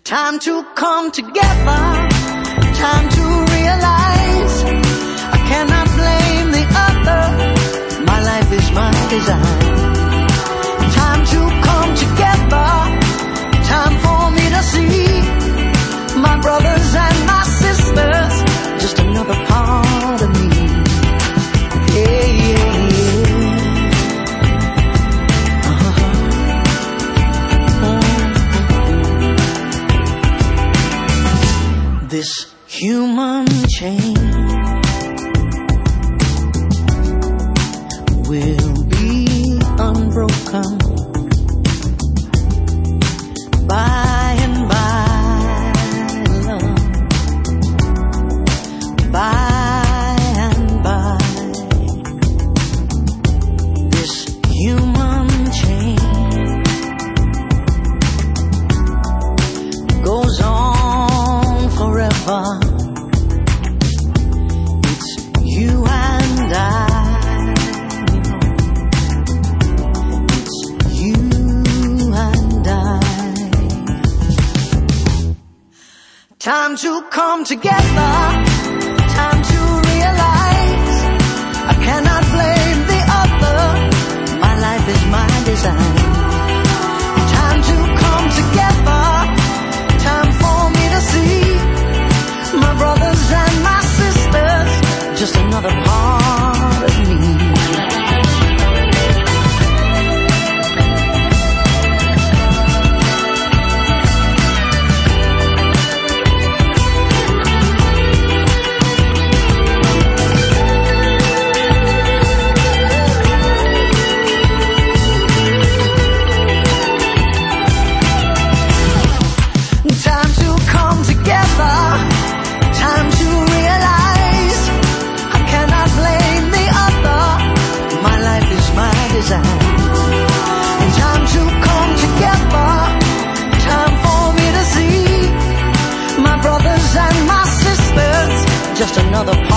Time to come together, time to realize I cannot blame the other, my life is my design. Time to come together, time for me to see my brothers and my sisters, just another part of me. Yeah, yeah, yeah. This human chain will be unbroken by and by, love, by and by. This human chain goes on forever. It's you and I. It's you and I. Time to come together. Time to realize I cannot blame the other. My life is my design. Time to come together. Time for me to see my brothers and my sisters, just another part of me. Time to come together. Time to realize I cannot blame the other. My life is my design. And time to come together. Time for me to see my brothers and my sisters, just another part